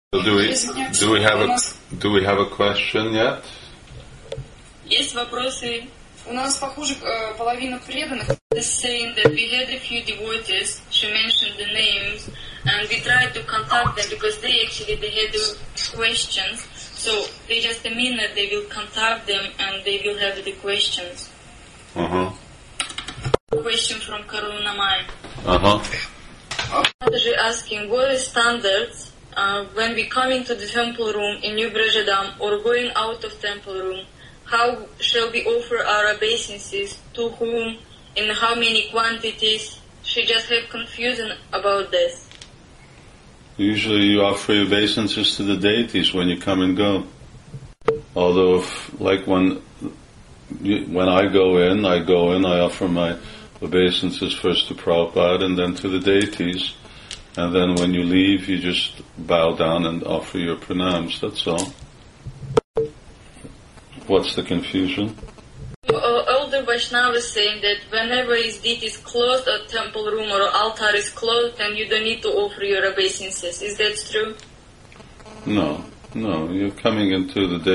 So do we have a question yet? Есть вопросы? У нас, похоже, половина преданных. Saying that we had a few devotees, she mentioned the names, and we tried to contact them because they had the questions. So they just a minute, they will contact them and they will have the questions. Question from Karuna Mai. Mataji asking, what are standards when we come into the temple room in New Brajadam or going out of temple room? How shall we offer our obeisances, to whom, in how many quantities? She just had confusion about this. Usually you offer your obeisances to the deities when you come and go. Although, when I go in, I offer my obeisances first to Prabhupada and then to the deities. And then when you leave, you just bow down and offer your pranams, that's all. What's the confusion? Older Vaishnava is saying that whenever his deity is closed, or temple room or altar is closed, then you don't need to offer your obeisances. Is that true? No. You're coming into the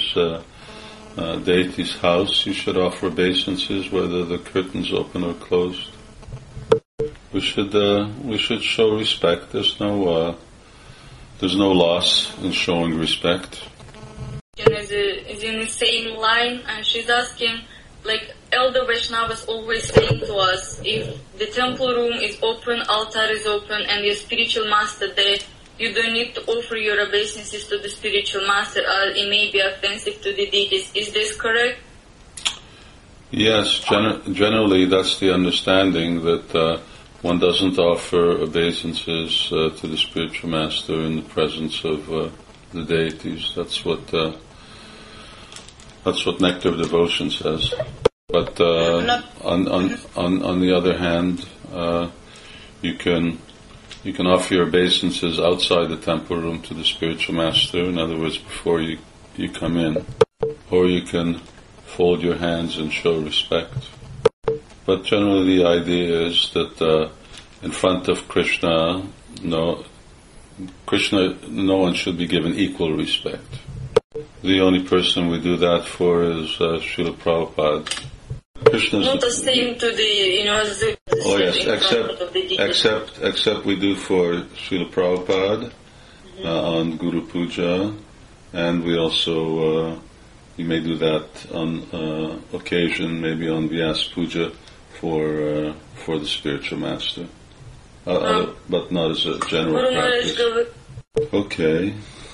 deity's house. You should offer obeisances whether the curtain's open or closed. We should show respect. There's no loss in showing respect. Is in the same line, and she's asking, like Elder Vaishnavas always saying to us, if the temple room is open, altar is open, and your spiritual master there, you don't need to offer your obeisances to the spiritual master, or it may be offensive to the deities. Is this correct? Yes, generally that's the understanding, that one doesn't offer obeisances to the spiritual master in the presence of the deities. That's what Nectar of Devotion says. But on the other hand, you can offer your obeisances outside the temple room to the spiritual master. In other words, before you come in, or you can fold your hands and show respect. But generally, the idea is that in front of Krishna, no one should be given equal respect. The only person we do that for is Srila Prabhupada. Krishna's not the same to the, oh yes, except we do for Srila Prabhupada on Guru Puja, and we also you may do that on occasion, maybe on Vyas Puja for the spiritual master, but not as a general practice. Okay.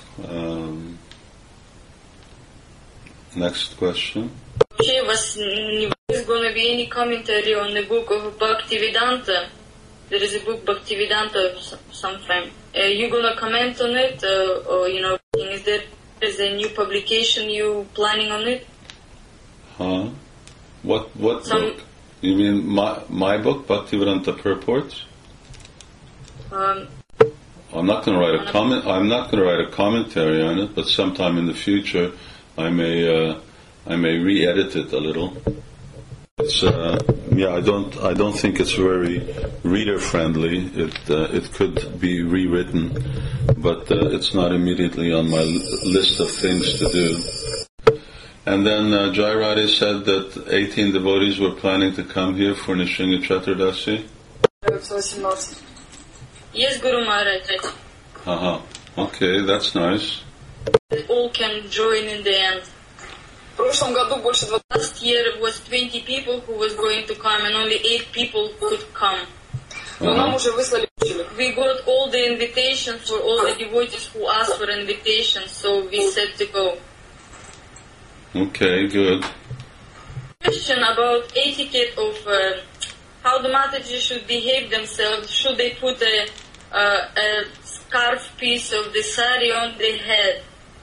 Next question. Was going to be any commentary on the book of Bhaktivedanta? There is a book Bhaktivedanta sometime. You going to comment on it, or is there a new publication you planning on it? Huh? What book? You mean my book, Bhaktivedanta Purports? I'm not going to write a comment. I'm not going to write a commentary on it, but sometime in the future, I may re-edit it a little. It's I don't think it's very reader friendly. It could be rewritten, but it's not immediately on my list of things to do. And then Jairade said that 18 devotees were planning to come here for Nishinga Chaturdasi. Yes, Guru Maharaj. Okay, that's nice. All can join in the end. Last year it was 20 people who was going to come, and only 8 people could come. We got all the invitations for all the devotees who asked for invitations, so we said to go. Okay, good. Question about etiquette of how the Mataji should behave themselves. Should they put a scarf piece of the sari on their head?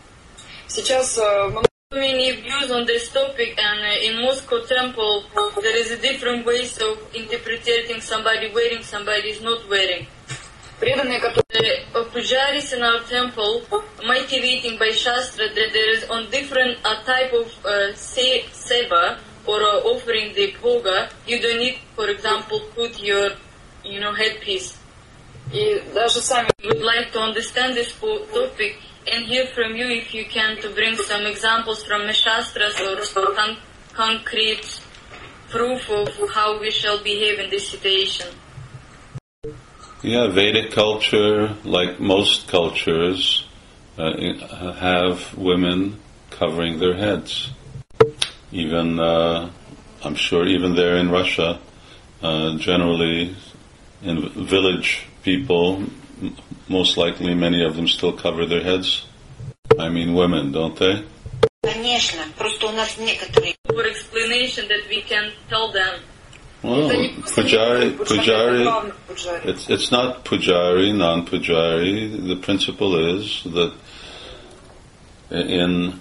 Many views on this topic, and in Moscow temple there is a different ways of interpreting somebody wearing, somebody is not wearing. The pujaris in our temple motivating by Shastra that there is on different type of seva or offering the bhoga, you don't need, for example, put your headpiece. И даже сами would like to understand this topic and hear from you if you can to bring some examples from the Shastras or concrete proof of how we shall behave in this situation. Yeah, Vedic culture, like most cultures, have women covering their heads. Even, I'm sure even there in Russia, generally in village people, most likely many of them still cover their heads. I mean women, don't they? Конечно, просто у нас некоторые. For explanation that we can tell them. Well, pujari, it's not pujari, non-pujari. The principle is that in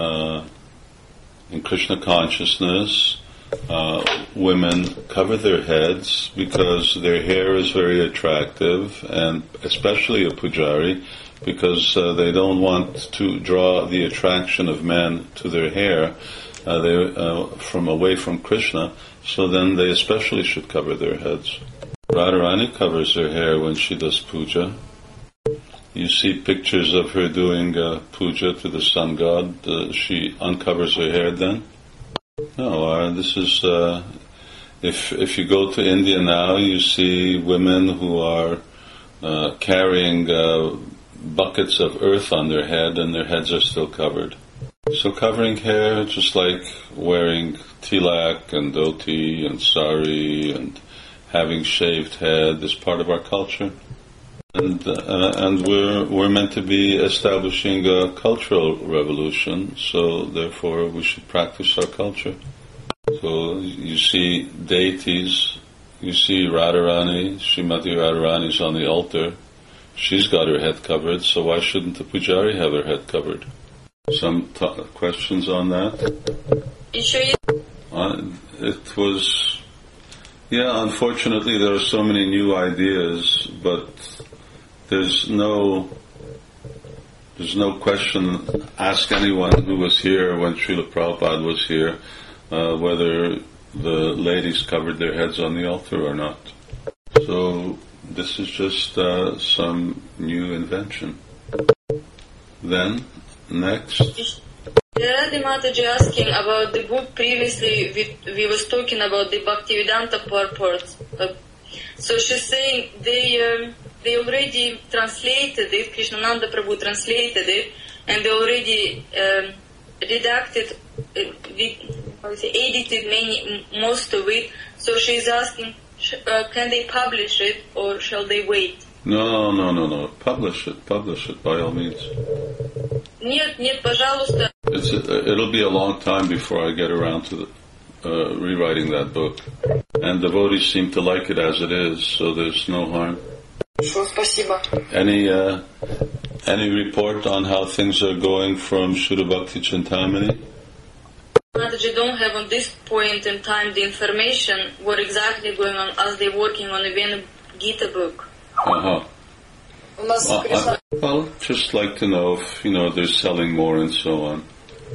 Krishna consciousness, women cover their heads because their hair is very attractive, and especially a pujari, because they don't want to draw the attraction of men to their hair from away from Krishna. So then they especially should cover their heads. Radharani covers her hair when she does puja. You see pictures of her doing puja to the sun god. She uncovers her hair then? No, this is... if you go to India now, you see women who are carrying buckets of earth on their head and their heads are still covered. So covering hair, just like wearing tilak and dhoti and sari and having shaved head, is part of our culture. And we're meant to be establishing a cultural revolution, so therefore we should practice our culture. So you see deities, you see Radharani, Srimati Radharani is on the altar. She's got her head covered, so why shouldn't the pujari have her head covered? Some questions on that? It was, unfortunately there are so many new ideas, but there's no question. Ask anyone who was here when Srila Prabhupada was here, whether the ladies covered their heads on the altar or not. So this is just some new invention. Then, next. Radhi Mataji asking about the book previously. We was talking about the Bhaktivedanta purport. So she's saying they already translated it. Krishnananda Prabhu translated it, and they already redacted, edited most of it. So she's asking, can they publish it or shall they wait? No. Publish it by all means. Нет, пожалуйста. It'll be a long time before I get around to rewriting that book. And devotees seem to like it as it is, so there's no harm. Спасибо. Any report on how things are going from Shuddha Bhakti Chintamani? Mataji don't have on this point in time the information what exactly going on as they're working on the Vena Gita book. Well, just like to know if they're selling more and so on.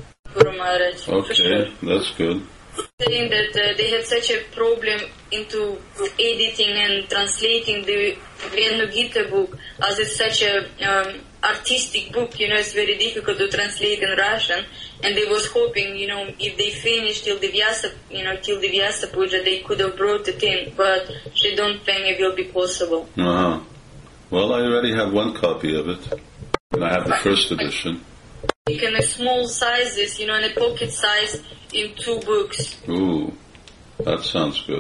Okay, that's good. Saying that they had such a problem into editing and translating the Vena Gita book, as it's such a artistic book, it's very difficult to translate in Russian, and they was hoping, if they finish till the Vyasa Puja, they could have brought it in, but she don't think it will be possible. Well, I already have one copy of it, and I have the first edition. In a small sizes, in a pocket size, in 2 books. Ooh, that sounds good.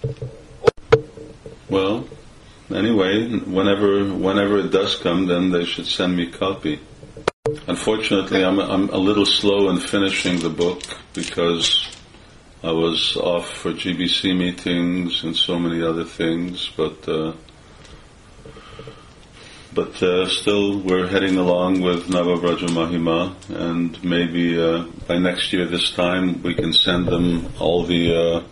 Well, anyway, whenever it does come, then they should send me a copy. Unfortunately, I'm a little slow in finishing the book because I was off for GBC meetings and so many other things, but still we're heading along with Navabraja Mahima, and maybe by next year this time we can send them all the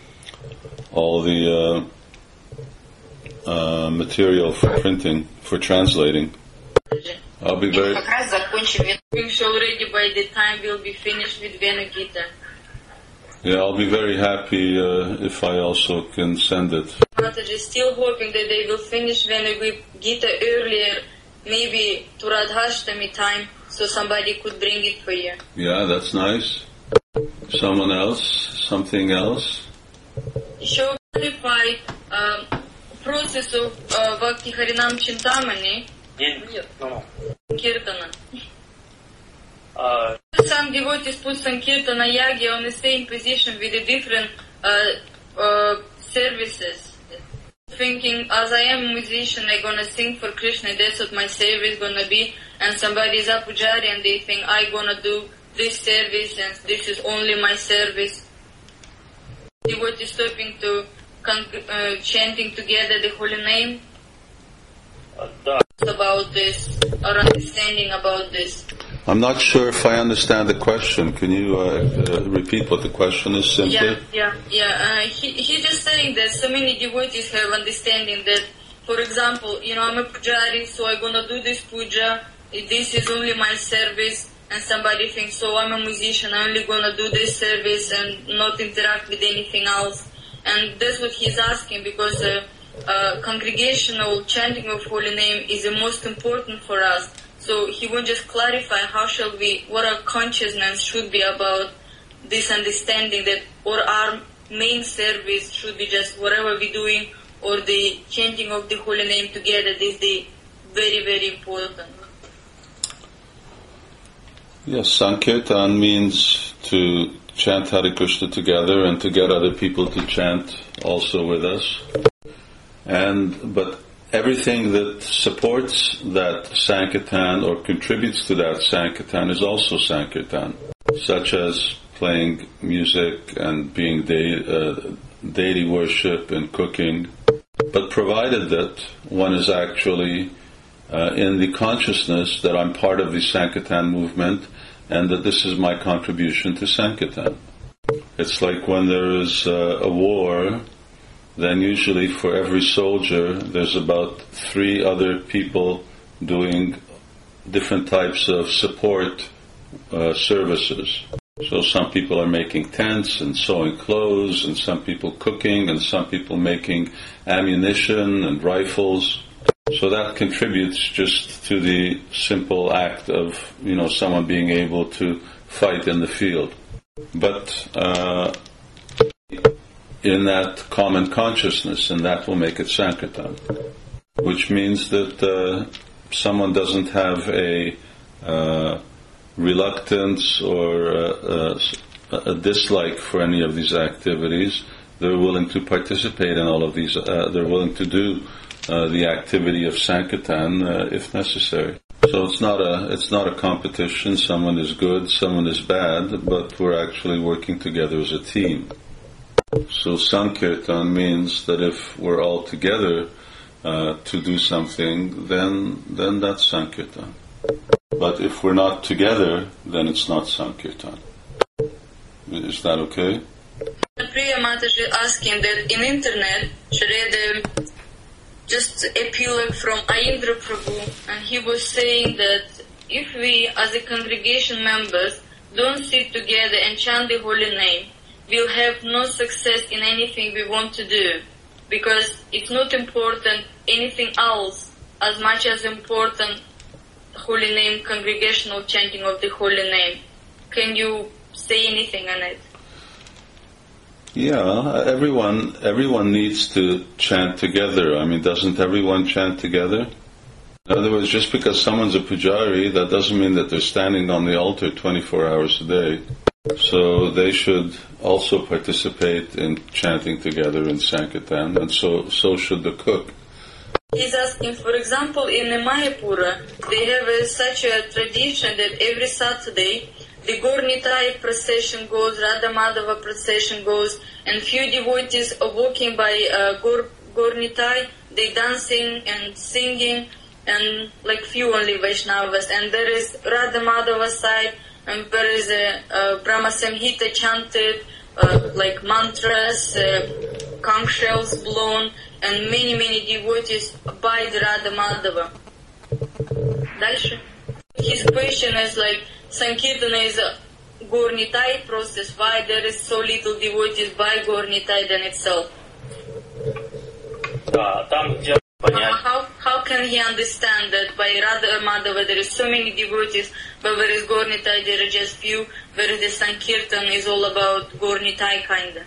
material for printing, for translating. I'll be very... Already by the time we'll be finished with Vena Gita. Yeah, I'll be very happy if I also can send it. Mataji, still hoping that they will finish Venugui Gita earlier, maybe to Radhashtami time, so somebody could bring it for you. Yeah, that's nice. Someone else? Something else? Еще clarify process of Bhakti Harinam Chintamani. Kirtana. Some devotees put Sankirtana Yagi on the same position with the different services. Thinking, as I am a musician, I'm gonna sing for Krishna, that's what my service gonna be. And somebody is a pujari and they think I'm gonna do this service and this is only my service. Devotees stopping to chanting together the holy name. About this, or understanding about this. I'm not sure if I understand the question. Can you repeat what the question is simply? Yeah. He just saying that so many devotees have understanding that, for example, I'm a pujari, so I'm gonna do this puja, this is only my service, and somebody thinks, so I'm a musician, I'm only gonna do this service and not interact with anything else. And that's what he's asking, because congregational chanting of holy name is the most important for us. So he will just clarify what our consciousness should be about this understanding that or our main service should be just whatever we're doing or the chanting of the holy name together. This is the very, very important. Yes, Sankirtan means to chant Hare Krishna together and to get other people to chant also with us. But everything that supports that Sankirtan or contributes to that Sankirtan is also Sankirtan, such as playing music and being deity worship and cooking. But provided that one is actually in the consciousness that I'm part of the Sankirtan movement and that this is my contribution to Sankirtan. It's like when there is a war, then usually for every soldier there's about 3 other people doing different types of support services. So some people are making tents and sewing clothes, and some people cooking, and some people making ammunition and rifles. So that contributes just to the simple act of, someone being able to fight in the field. But in that common consciousness, and that will make it Sankirtan, which means that someone doesn't have a reluctance or a dislike for any of these activities. They're willing to participate in all of these. They're willing to do the activity of Sankirtan if necessary. So it's not a competition. Someone is good, someone is bad, but we're actually working together as a team. So Sankirtan means that if we're all together to do something, then that's Sankirtan. But if we're not together, then it's not Sankirtan. Is that okay? Priya Mataji asking that in internet she read just appeal from Ayendra Prabhu, and he was saying that if we as a congregation members don't sit together and chant the holy name, we'll have no success in anything we want to do, because it's not important anything else as much as important holy name, congregational chanting of the holy name. Can you say anything on it? Yeah, everyone needs to chant together. I mean, doesn't everyone chant together? In other words, just because someone's a pujari, that doesn't mean that they're standing on the altar 24 hours a day. So they should also participate in chanting together in Sankirtan, and so should the cook. He's asking, for example, in Mayapura, they have such a tradition that every Saturday the Gornitai procession goes, Radha Madhava procession goes, and few devotees are walking by Gornitai, they dancing and singing, and like few only Vaishnavas, and there is Radha Madhava side, and there is a Brahma Samhita chanted, like mantras, conch shells blown, and many devotees by the Radha Madhava. Дальше. His question is like, Sankirtana is a Gornitai process, why there is so little devotees by Gornitai than itself? Да, там где понять. How can he understand that by Radha Madhava there is so many devotees, but whereas Gaur-Nitai there are just few, whereas the Sankirtan is all about Gaur-Nitai kinda?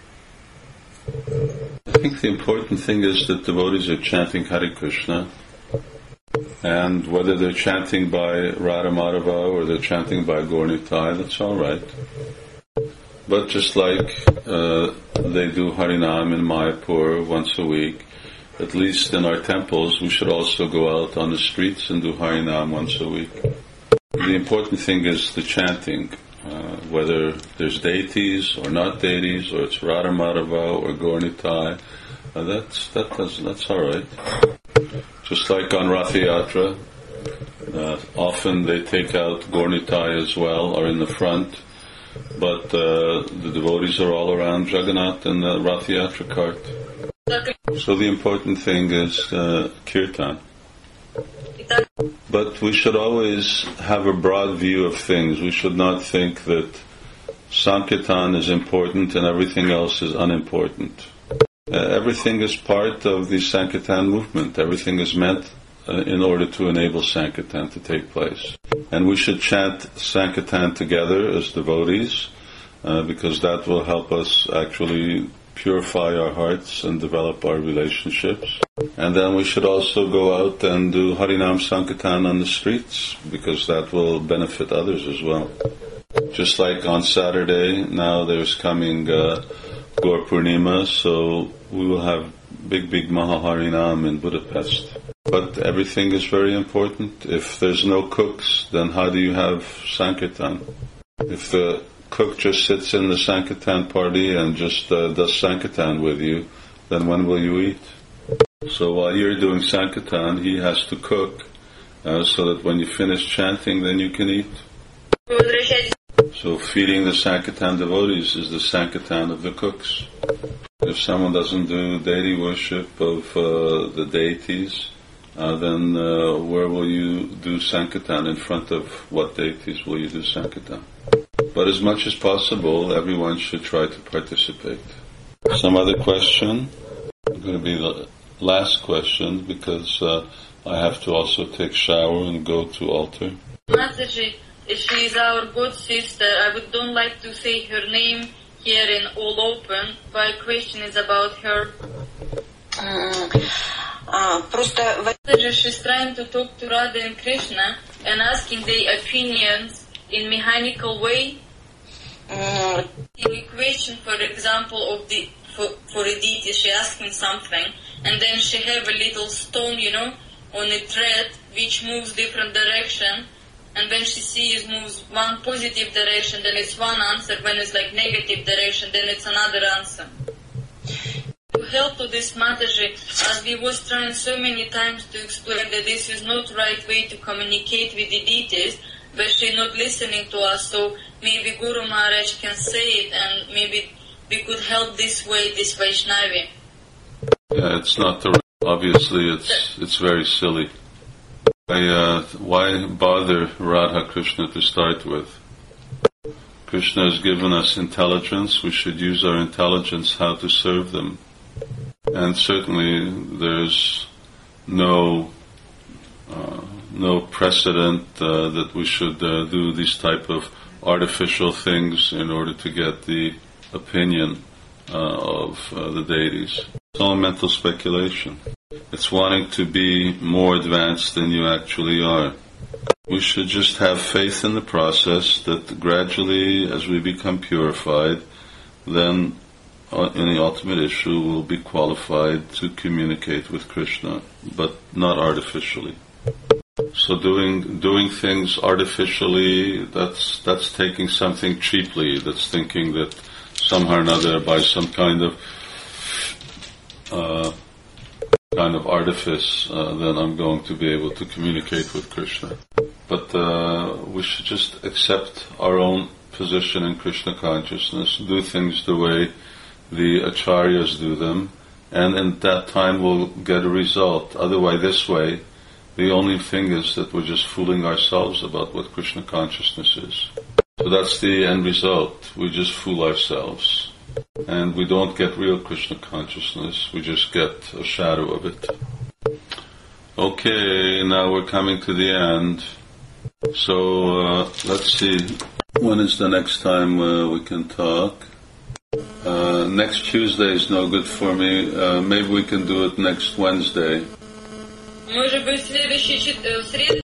I think the important thing is that devotees are chanting Hare Krishna, and whether they're chanting by Radha Madhava or they're chanting by Gaur-Nitai, that's all right. But just like they do Harinam in Mayapur once a week, at least in our temples, we should also go out on the streets and do Harinam once a week. The important thing is the chanting, whether there's deities or not deities, or it's Radha Madhava or Gaur-Nitai, that's all right. Just like on Rath Yatra, often they take out Gaur-Nitai as well, or in the front, but the devotees are all around Jagannath and the Rath Yatra cart. So the important thing is kirtan. But we should always have a broad view of things. We should not think that Sankirtan is important and everything else is unimportant. Everything is part of the Sankirtan movement. Everything is meant in order to enable Sankirtan to take place. And we should chant Sankirtan together as devotees, because that will help us actually purify our hearts and develop our relationships. And then we should also go out and do Harinam Sankirtan on the streets, because that will benefit others as well. Just like on Saturday, now there's coming Gaur Purnima, so we will have big Mahaharinam in Budapest. But everything is very important. If there's no cooks, then how do you have Sankirtan? If the cook just sits in the Sankirtan party and just does Sankirtan with you, then when will you eat? So while you're doing Sankirtan, he has to cook, so that when you finish chanting, then you can eat. So feeding the Sankirtan devotees is the Sankirtan of the cooks. If someone doesn't do deity worship of the deities, then where will you do Sankirtan? In front of what deities will you do Sankirtan? But as much as possible, everyone should try to participate. Some other question? It's going to be the last question, because I have to also take shower and go to altar. Mataji, she is our good sister. I don't like to say her name here in all open. My question is about her. She's trying to talk to Radha and Krishna and asking their opinions in mechanical way. In a question, for example, of the for a deity, she asking something, and then she have a little stone, on a thread which moves different direction, and when she sees moves one positive direction, then it's one answer. When it's like negative direction, then it's another answer. To help to this Mataji, as we was trying so many times to explain that this is not right way to communicate with the deities, but she's not listening to us, so maybe Guru Maharaj can say it, and maybe we could help this way, this Vaishnavi. Yeah, it's not the obviously it's very silly. Why bother Radha Krishna to start with? Krishna has given us intelligence. We should use our intelligence how to serve them. And certainly there's no precedent that we should do these type of artificial things in order to get the opinion of the deities. It's all mental speculation. It's wanting to be more advanced than you actually are. We should just have faith in the process that gradually, as we become purified, then in the ultimate issue we'll be qualified to communicate with Krishna, but not artificially. So doing things artificially, that's taking something cheaply, that's thinking that somehow or another by some kind of artifice, then I'm going to be able to communicate with Krishna. But we should just accept our own position in Krishna consciousness, do things the way the acharyas do them, and in that time we'll get a result. Otherwise, this way, the only thing is that we're just fooling ourselves about what Krishna consciousness is. So that's the end result. We just fool ourselves. and we don't get real Krishna consciousness, we just get a shadow of it. Okay, now we're coming to the end. So let's see, when is the next time we can talk? Next Tuesday is no good for me. Maybe we can do it next Wednesday. Может быть, в следующий среду